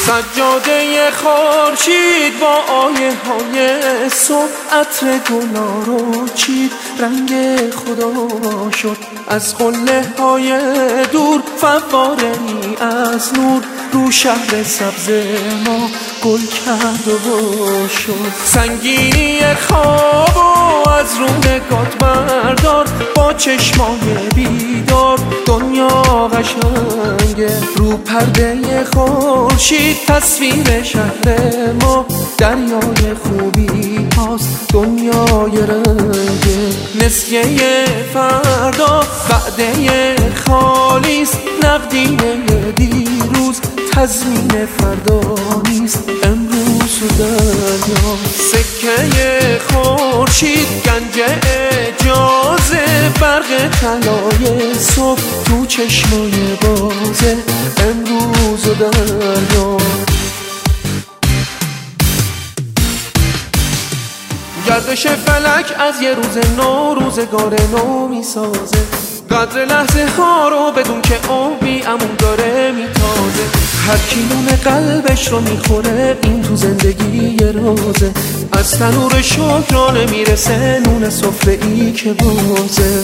سجاده خورشید با آیه های صبح عطر گلا رو چید، رنگ خدا شد از قله های دور، فواره ای از نور رو شهر سبز ما گل کرد و شد. سنگینی خوابو از رو نگات بردار، با چشمای بیدار دنیا قشنگه. رو پرده خورشید تصویر شهر ما دریای خوبی هاست، دنیای رنگه. نسیه فردا وعده خالیست، نقدینه دیروز تضمین فردا نیست، امروز و دریا. سکه خورشید گنج اجازه، برق طلای صبح تو چشمای بازه، امروز و دریا. گردش فلک از یه روز نو روزگار نو میسازه، قدر لحظه ها رو بدون که آبی امون داره میتازه. هر کی نون قلبش رو میخوره این تو زندگی یه رازه، از تنور شکرانه میرسه نون سفره ای که بازه.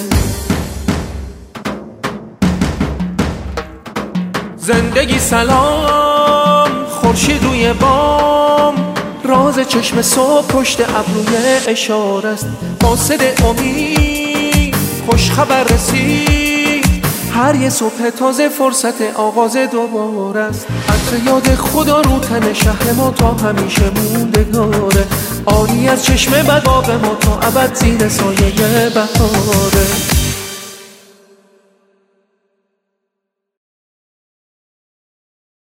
زندگی سلام، خورشید روی بام، راز چشم صبح پشت ابروی اشاره است. قاصد امید خوش خبر رسید، هر یه صبح تازه فرصت آغاز دوباره است. عطر یاد خدا رو تن شهر ما تا همیشه موندگاره، آری از چشم بد آب ما تا ابد زیر سایه بهاره.